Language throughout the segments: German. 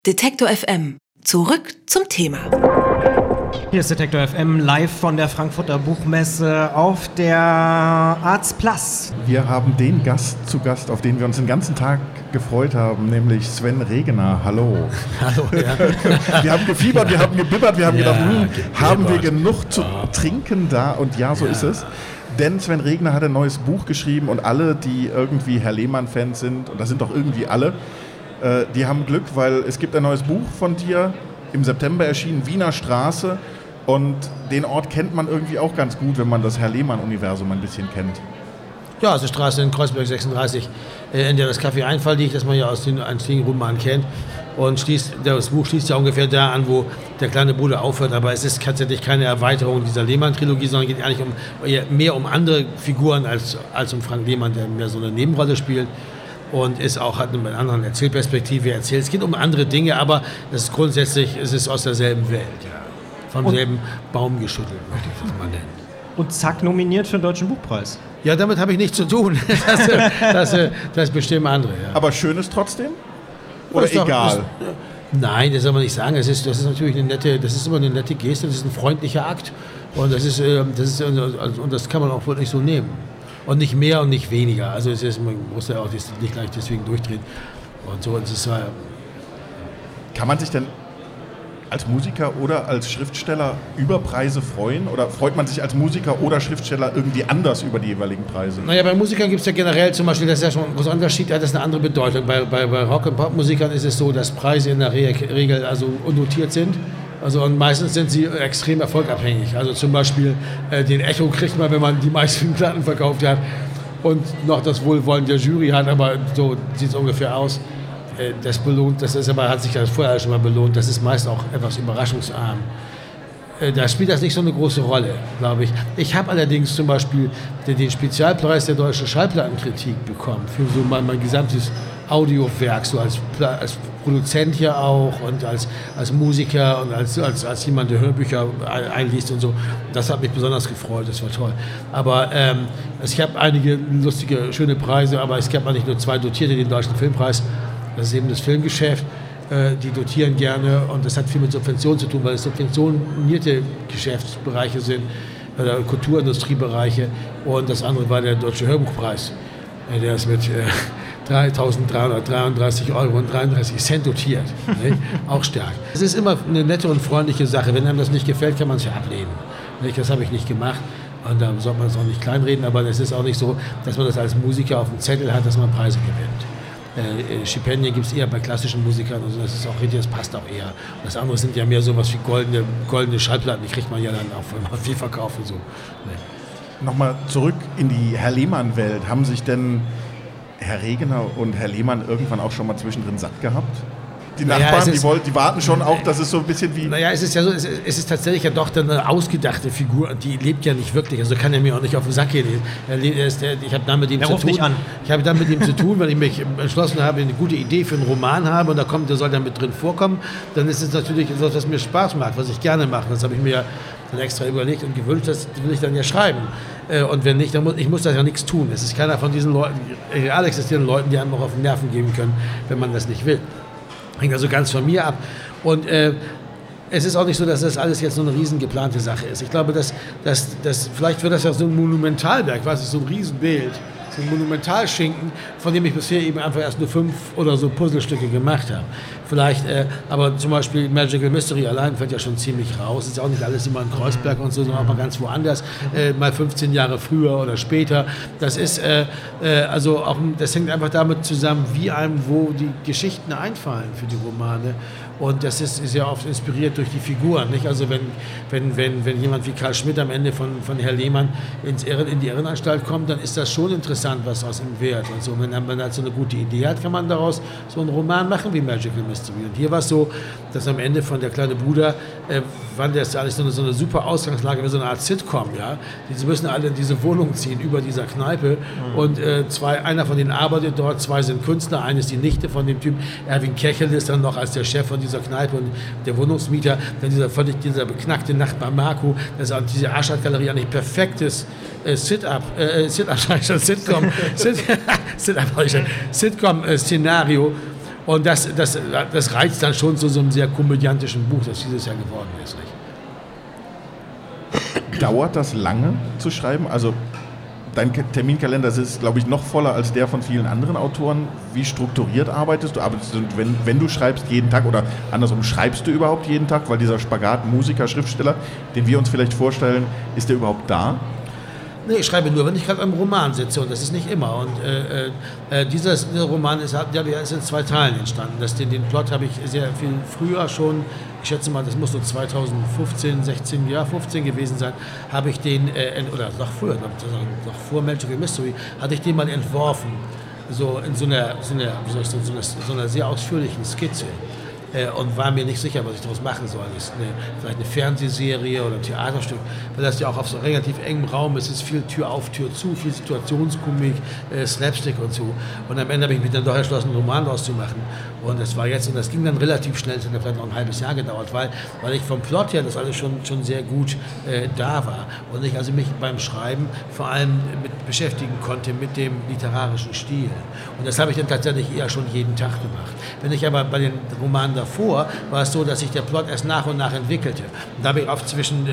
Detektor FM. Zurück zum Thema. Hier ist Detektor FM live von der Frankfurter Buchmesse auf der Arztplatz. Wir haben den Gast zu Gast, auf den wir uns den ganzen Tag gefreut haben, nämlich Sven Regener. Hallo. Hallo, ja. Wir haben gefiebert, wir haben gebibbert, wir haben gedacht, haben wir genug zu trinken da? Und ja, so ist es. Denn Sven Regener hat ein neues Buch geschrieben und alle, die irgendwie Herr Lehmann-Fans sind, und das sind doch irgendwie alle, die haben Glück, weil es gibt ein neues Buch von dir, im September erschienen, Wiener Straße. Und den Ort kennt man irgendwie auch ganz gut, wenn man das Herr Lehmann-Universum ein bisschen kennt. Ja, also Straße in Kreuzberg 36, in der das Café Einfall liegt, das man ja aus den einstigen Romanen kennt. Und das Buch schließt ja ungefähr da an, wo der kleine Bruder aufhört. Aber es ist tatsächlich keine Erweiterung dieser Lehmann-Trilogie, sondern geht eigentlich mehr um andere Figuren als um Frank Lehmann, der mehr so eine Nebenrolle spielt. Und hat eine andere Erzählperspektive erzählt. Es geht um andere Dinge, aber es ist aus derselben Welt. Ja. Vom selben Baum geschüttelt, möchte ich das mal nennen. Und zack, nominiert für den Deutschen Buchpreis. Ja, damit habe ich nichts zu tun. Das bestimmen andere. Ja. Aber schön ist trotzdem? Oder ist egal? Nein, das soll man nicht sagen. Das ist natürlich das ist immer eine nette Geste, das ist ein freundlicher Akt. Und das kann man auch wirklich so nehmen. Und nicht mehr und nicht weniger. Also man muss ja auch nicht gleich deswegen durchdrehen. Und so ist es. Kann man sich denn als Musiker oder als Schriftsteller über Preise freuen? Oder freut man sich als Musiker oder Schriftsteller irgendwie anders über die jeweiligen Preise? Naja, bei Musikern gibt es ja generell zum Beispiel, das ist ja schon ein großer Unterschied, hat das eine andere Bedeutung. Bei Rock- und Popmusikern ist es so, dass Preise in der Regel also unnotiert sind. Und meistens sind sie extrem erfolgabhängig. Also zum Beispiel den Echo kriegt man, wenn man die meisten Platten verkauft hat und noch das Wohlwollen der Jury hat, aber so sieht es ungefähr aus. Das hat sich ja vorher schon mal belohnt. Das ist meist auch etwas überraschungsarm. Da spielt das nicht so eine große Rolle, glaube ich. Ich habe allerdings zum Beispiel den Spezialpreis der Deutschen Schallplattenkritik bekommen für so mein gesamtes Audiowerk, so als Produzent ja auch und als Musiker und als jemand, der Hörbücher einliest und so. Das hat mich besonders gefreut, das war toll. Aber ich habe einige lustige, schöne Preise, aber es gab nicht nur 2 Dotierte, den Deutschen Filmpreis. Das ist eben das Filmgeschäft, die dotieren gerne und das hat viel mit Subventionen zu tun, weil es subventionierte Geschäftsbereiche sind, oder Kulturindustriebereiche, und das andere war der Deutsche Hörbuchpreis, der ist mit 3.333,33 € dotiert, auch stark. Es ist immer eine nette und freundliche Sache, wenn einem das nicht gefällt, kann man es ja ablehnen. Das habe ich nicht gemacht. Und da sollte man es auch nicht kleinreden, aber es ist auch nicht so, dass man das als Musiker auf dem Zettel hat, dass man Preise gewinnt. Stipendien gibt es eher bei klassischen Musikern, also das ist auch richtig, das passt auch eher. Und das andere sind ja mehr sowas wie goldene Schallplatten, die kriegt man ja dann auch, wenn man viel verkauft und so. Nee. Nochmal zurück in die Herr Lehmann-Welt. Haben sich denn Herr Regener und Herr Lehmann irgendwann auch schon mal zwischendrin satt gehabt? Die Nachbarn, die warten schon auch, das ist so ein bisschen wie... Naja, es ist ja so, es ist tatsächlich ja doch eine ausgedachte Figur, die lebt ja nicht wirklich, also kann er mir auch nicht auf den Sack gehen. Ich habe dann mit ihm zu tun, weil ich mich entschlossen habe, eine gute Idee für einen Roman habe und der soll dann mit drin vorkommen, dann ist es natürlich etwas, was mir Spaß macht, was ich gerne mache. Das habe ich mir dann extra überlegt und gewünscht, das will ich dann ja schreiben. Und wenn nicht, ich muss da ja nichts tun. Es ist keiner von diesen Leuten, real existierenden Leuten, die einem auch auf den Nerven geben können, wenn man das nicht will. Hängt also ganz von mir ab. Und es ist auch nicht so, dass das alles jetzt so eine riesen geplante Sache ist. Ich glaube, dass vielleicht wird das ja so ein Monumentalwerk, so ein Riesenbild, so ein Monumentalschinken, von dem ich bisher eben einfach erst nur 5 oder so Puzzlestücke gemacht habe. Vielleicht, aber zum Beispiel Magical Mystery allein fällt ja schon ziemlich raus. Ist ja auch nicht alles immer in Kreuzberg und so, sondern auch mal ganz woanders, mal 15 Jahre früher oder später. Das ist, das hängt einfach damit zusammen, wie einem wo die Geschichten einfallen für die Romane. Und das ist ja oft inspiriert durch die Figuren, nicht? Also wenn jemand wie Karl Schmidt am Ende von Herr Lehmann in die Irrenanstalt kommt, dann ist das schon interessant, was aus ihm wird. Und so, wenn man halt so eine gute Idee hat, kann man daraus so einen Roman machen wie Magical Mystery. Und hier war es so, dass am Ende von Der kleine Bruder war das alles so eine super Ausgangslage, wie so eine Art Sitcom. Ja? Sie müssen alle in diese Wohnung ziehen, über dieser Kneipe. Und einer von denen arbeitet dort, 2 sind Künstler, eine ist die Nichte von dem Typ. Erwin Kechel ist dann noch als der Chef von dieser Kneipe und der Wohnungsmieter. Dann dieser beknackte Nachbar Marco, das ist an diese Aschert-Galerie eigentlich perfektes Sitcom-Szenario. Und das reizt dann schon zu so einem sehr komödiantischen Buch, das dieses Jahr geworden ist. Nicht? Dauert das lange zu schreiben? Also dein Terminkalender ist, glaube ich, noch voller als der von vielen anderen Autoren. Wie strukturiert arbeitest du? Arbeitest du, wenn du schreibst, jeden Tag oder andersrum, schreibst du überhaupt jeden Tag? Weil dieser Spagat Musiker, Schriftsteller, den wir uns vielleicht vorstellen, ist der überhaupt da? Nee, ich schreibe nur, wenn ich gerade am Roman sitze, und das ist nicht immer. Und dieser Roman ist in 2 Teilen entstanden. Den Plot habe ich sehr viel früher schon, ich schätze mal, das muss so 2015, 15 gewesen sein, habe ich den, oder noch früher, noch vor Magical Mystery, hatte ich den mal entworfen, so in so einer sehr ausführlichen Skizze. Und war mir nicht sicher, was ich daraus machen soll. Ist vielleicht eine Fernsehserie oder ein Theaterstück, weil das ja auch auf so relativ engem Raum ist. Es ist viel Tür auf, Tür zu, viel Situationskomik, Slapstick und so. Und am Ende habe ich mich dann doch entschlossen, einen Roman daraus zu machen. Und das ging dann relativ schnell, es hat vielleicht noch ein halbes Jahr gedauert, weil ich vom Plot her das alles schon sehr gut da war. Und ich also mich beim Schreiben vor allem beschäftigen konnte mit dem literarischen Stil. Und das habe ich dann tatsächlich eher schon jeden Tag gemacht. Wenn ich aber bei den Romanen davor war es so, dass sich der Plot erst nach und nach entwickelte. Und da habe ich oft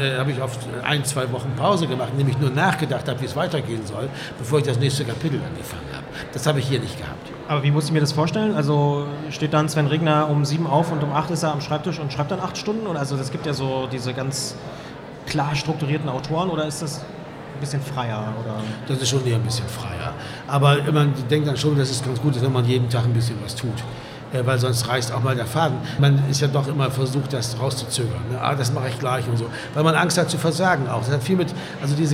1-2 Wochen Pause gemacht, nämlich nur nachgedacht habe, wie es weitergehen soll, bevor ich das nächste Kapitel angefangen habe. Das habe ich hier nicht gehabt. Aber wie muss ich mir das vorstellen? Also steht dann Sven Regner um 7 auf und um 8 ist er am Schreibtisch und schreibt dann 8 Stunden? Oder also das gibt ja so diese ganz klar strukturierten Autoren, oder ist das ein bisschen freier? Oder? Das ist schon eher ein bisschen freier. Aber man denkt dann schon, dass es ganz gut ist, wenn man jeden Tag ein bisschen was tut. Weil sonst reißt auch mal der Faden. Man ist ja doch immer versucht, das rauszuzögern. Ne? Das mache ich gleich und so. Weil man Angst hat zu versagen auch. Das hat viel mit, also dieses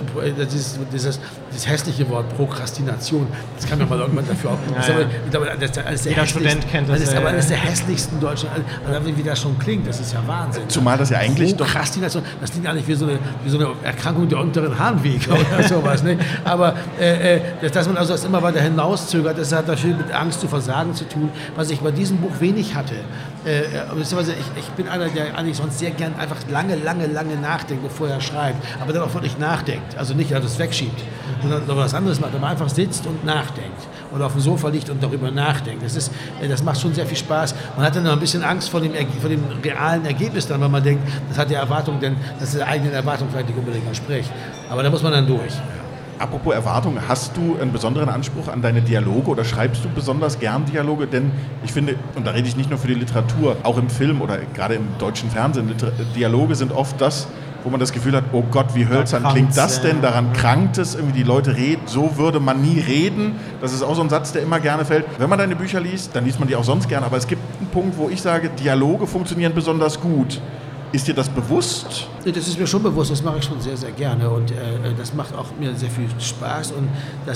hässliche Wort Prokrastination, das kann man mal irgendwann dafür auch. Jeder Student kennt das. Das ist aber eines der hässlichsten deutschen, wie das schon klingt, das ist ja Wahnsinn. Zumal das ja eigentlich Prokrastination, das klingt eigentlich wie so eine Erkrankung der unteren Harnwege oder sowas. Ne? Aber dass man also das immer weiter hinauszögert, das hat viel mit Angst zu versagen zu tun, was ich bei diesem Buch wenig hatte. Beziehungsweise ich bin einer, der eigentlich sonst sehr gern einfach lange nachdenkt, bevor er schreibt, aber dann auch wirklich nachdenkt. Also nicht, dass es wegschiebt, sondern was anderes macht, aber einfach sitzt und nachdenkt oder auf dem Sofa liegt und darüber nachdenkt. Das macht schon sehr viel Spaß. Man hat dann noch ein bisschen Angst vor dem realen Ergebnis dann, weil man denkt, das hat die Erwartung, denn das ist der eigenen Erwartung vielleicht nicht unbedingt entspricht. Aber da muss man dann durch. Apropos Erwartung, hast du einen besonderen Anspruch an deine Dialoge oder schreibst du besonders gern Dialoge? Denn ich finde, und da rede ich nicht nur für die Literatur, auch im Film oder gerade im deutschen Fernsehen, Dialoge sind oft das, wo man das Gefühl hat, oh Gott, wie hölzern klingt das denn? Daran krankt es, irgendwie die Leute reden, so würde man nie reden. Das ist auch so ein Satz, der immer gerne fällt. Wenn man deine Bücher liest, dann liest man die auch sonst gerne, aber es gibt einen Punkt, wo ich sage, Dialoge funktionieren besonders gut. Ist dir das bewusst? Das ist mir schon bewusst, das mache ich schon sehr, sehr gerne und das macht auch mir sehr viel Spaß und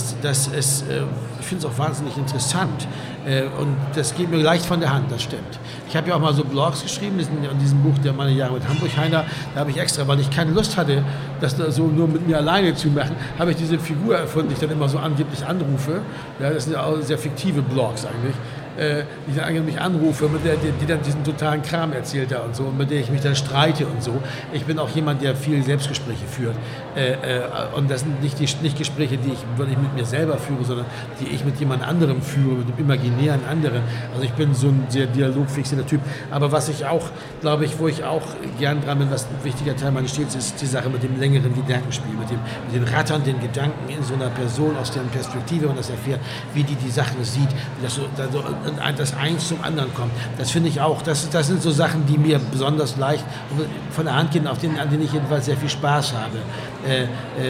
ich finde es auch wahnsinnig interessant und das geht mir leicht von der Hand, das stimmt. Ich habe ja auch mal so Blogs geschrieben, in diesem Buch der Meine Jahre mit Hamburg-Heiner, da habe ich extra, weil ich keine Lust hatte, das so nur mit mir alleine zu machen, habe ich diese Figur erfunden, die ich dann immer so angeblich anrufe. Ja, das sind ja auch sehr fiktive Blogs eigentlich. Die dann mich anrufe, die dann diesen totalen Kram erzählt da und so, und mit der ich mich dann streite und so. Ich bin auch jemand, der viele Selbstgespräche führt. Und das sind nicht Gespräche, die ich wirklich mit mir selber führe, sondern die ich mit jemand anderem führe, mit dem imaginären anderen. Also ich bin so ein sehr dialogfixierter Typ. Aber was ich auch, glaube ich, wo ich auch gern dran bin, was ein wichtiger Teil meines Stils ist, die Sache mit dem längeren Gedankenspiel, mit den ratternden Gedanken in so einer Person aus deren Perspektive und das erfährt, wie die Sachen sieht, wie das so das eins zum anderen kommt. Das finde ich auch. Das sind so Sachen, die mir besonders leicht von der Hand gehen, an denen ich jedenfalls sehr viel Spaß habe.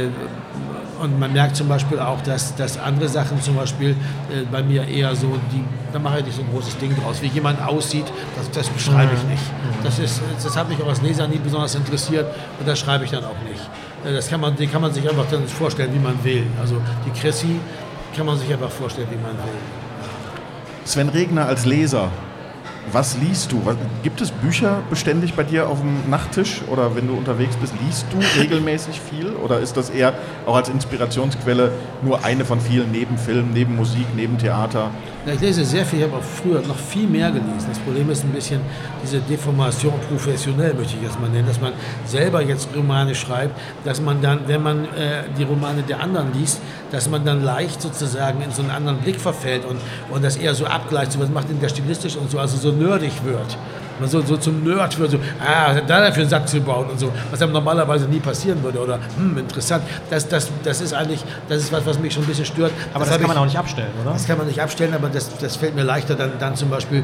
Und man merkt zum Beispiel auch, dass andere Sachen zum Beispiel bei mir eher so, da mache ich nicht so ein großes Ding draus. Wie jemand aussieht, das beschreibe ich nicht. Das hat mich auch als Leser nie besonders interessiert und das schreibe ich dann auch nicht. Den kann man sich einfach dann vorstellen, wie man will. Also die Chrissy kann man sich einfach vorstellen, wie man will. Sven Regner als Leser, was liest du? Gibt es Bücher beständig bei dir auf dem Nachttisch oder wenn du unterwegs bist, liest du regelmäßig viel oder ist das eher auch als Inspirationsquelle nur eine von vielen neben Film, neben Musik, neben Theater? Ja, ich lese sehr viel, ich habe auch früher noch viel mehr gelesen. Das Problem ist ein bisschen diese Deformation professionell, möchte ich jetzt mal nennen, dass man selber jetzt Romane schreibt, dass man dann, wenn man die Romane der anderen liest, dass man dann leicht sozusagen in so einen anderen Blick verfällt und das eher so abgleicht, so was macht denn der stilistisch und so, also so nerdig wird. Man so zum Nerd wird, so, was hat da denn für einen Satz gebaut und so, was einem normalerweise nie passieren würde oder, interessant. Das ist eigentlich, das ist was mich schon ein bisschen stört. Aber das kann man auch nicht abstellen, oder? Das kann man nicht abstellen, aber das fällt mir leichter, dann zum Beispiel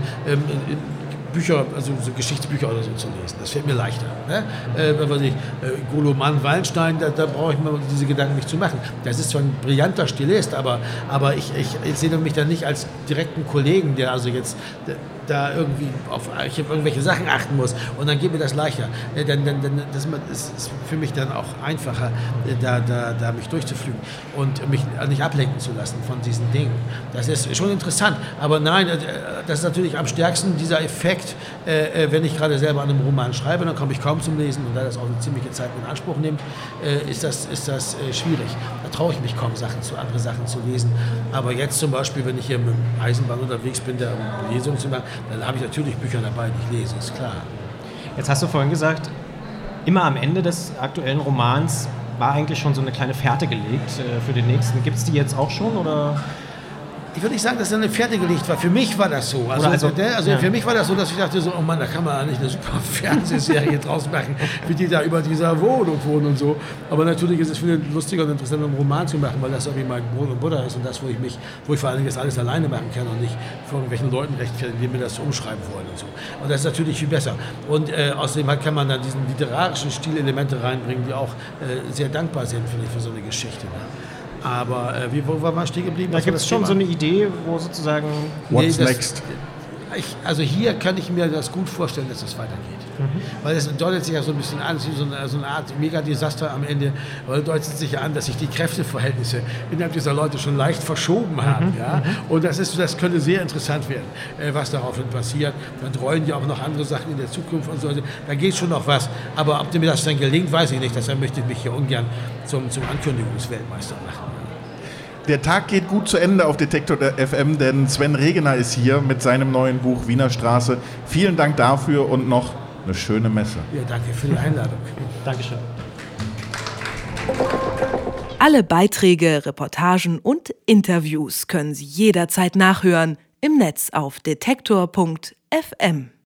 Bücher, also so Geschichtsbücher oder so zu lesen. Das fällt mir leichter. Ne? Goloman, Wallenstein, da brauche ich mir diese Gedanken nicht zu machen. Das ist zwar ein brillanter Stilist, aber ich sehe mich da nicht als direkten Kollegen, der also jetzt da irgendwie auf irgendwelche Sachen achten muss und dann geht mir das leichter. Das ist für mich dann auch einfacher, da mich durchzuflügen und mich nicht ablenken zu lassen von diesen Dingen. Das ist schon interessant, aber nein, das ist natürlich am stärksten dieser Effekt, wenn ich gerade selber an einem Roman schreibe, dann komme ich kaum zum Lesen und da das auch eine ziemliche Zeit in Anspruch nimmt, ist das schwierig. Da traue ich mich kaum, andere Sachen zu lesen. Aber jetzt zum Beispiel, wenn ich hier mit dem Eisenbahn unterwegs bin, da um Lesungen zu machen, dann habe ich natürlich Bücher dabei, die ich lese, ist klar. Jetzt hast du vorhin gesagt, immer am Ende des aktuellen Romans war eigentlich schon so eine kleine Fährte gelegt für den nächsten. Gibt es die jetzt auch schon, oder? Ich würde nicht sagen, dass da eine Fährte gelegt war. Für mich war das so. Für mich war das so, dass ich dachte so, oh Mann, da kann man eigentlich eine super Fernsehserie draus machen, wie die da über dieser Wohnung wohnen und so. Aber natürlich ist es viel lustiger und interessanter, einen Roman zu machen, weil das irgendwie mein Brot und Butter ist und das, wo ich vor allem jetzt alles alleine machen kann und nicht von irgendwelchen Leuten rechtfertigen, die mir das umschreiben wollen und so. Und das ist natürlich viel besser. Und außerdem kann man dann diesen literarischen Stilelemente reinbringen, die auch sehr dankbar sind, finde ich, für so eine Geschichte. Ne? Aber wo war man stehen geblieben? Da gibt es schon so eine Idee, wo sozusagen... What's next? Also hier kann ich mir das gut vorstellen, dass das weitergeht. Weil es deutet sich ja so ein bisschen an, so eine Art Megadesaster am Ende, weil es deutet sich ja an, dass sich die Kräfteverhältnisse innerhalb dieser Leute schon leicht verschoben haben. Ja? Und das könnte sehr interessant werden, was daraufhin passiert. Dann rollen ja auch noch andere Sachen in der Zukunft und so. Da geht schon noch was. Aber ob mir das dann gelingt, weiß ich nicht. Deshalb möchte ich mich hier ungern zum Ankündigungsweltmeister machen. Der Tag geht gut zu Ende auf Detektor FM, denn Sven Regener ist hier mit seinem neuen Buch Wiener Straße. Vielen Dank dafür und noch eine schöne Messe. Ja, danke für die Einladung. Dankeschön. Alle Beiträge, Reportagen und Interviews können Sie jederzeit nachhören im Netz auf detektor.fm.